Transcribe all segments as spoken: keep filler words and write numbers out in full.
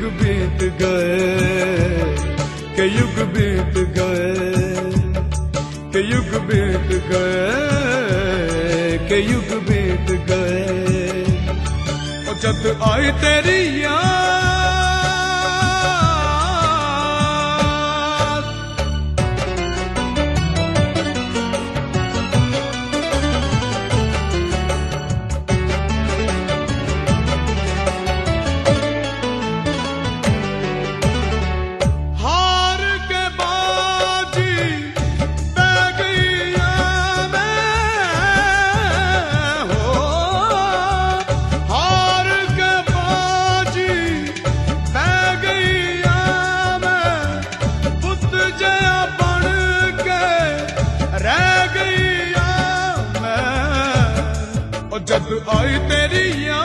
बीत गए, के युग बीत गए, के युग बीत गए, के युग बीत गए। और जब आई तेरी याद जब आई तेरी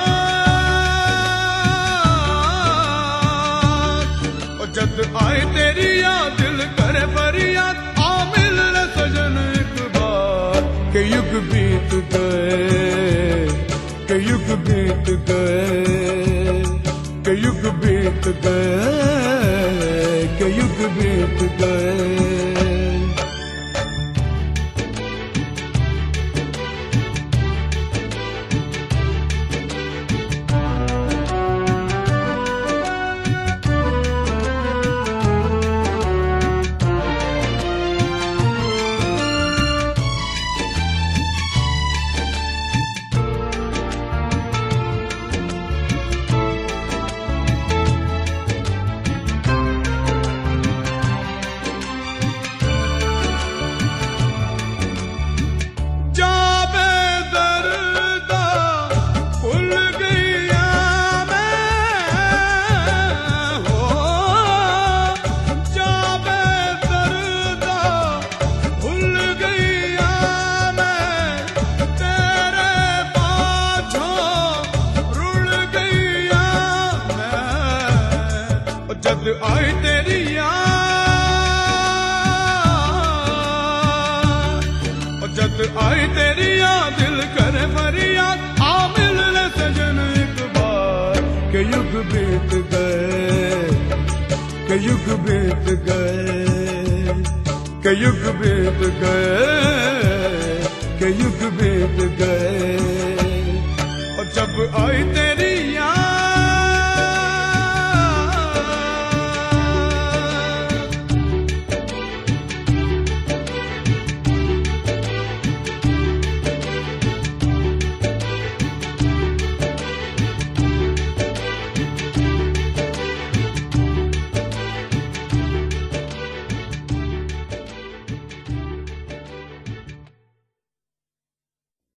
याद, और जब आई तेरी याद दिल करे फरियाद, आ मिल ले सजन एक बार। के युग बीत गए, के युग बीत गए, के युग बीत गए, के युग बीत गए। जब आई तेरी याद, और जब आई तेरी याद दिल करे फरियाद, आ मिल ले सजन एक बार। के युग बीत गए, के युग बीत गए, के युग बीत गए, के युग बीत गए। और जब आई तेरी याद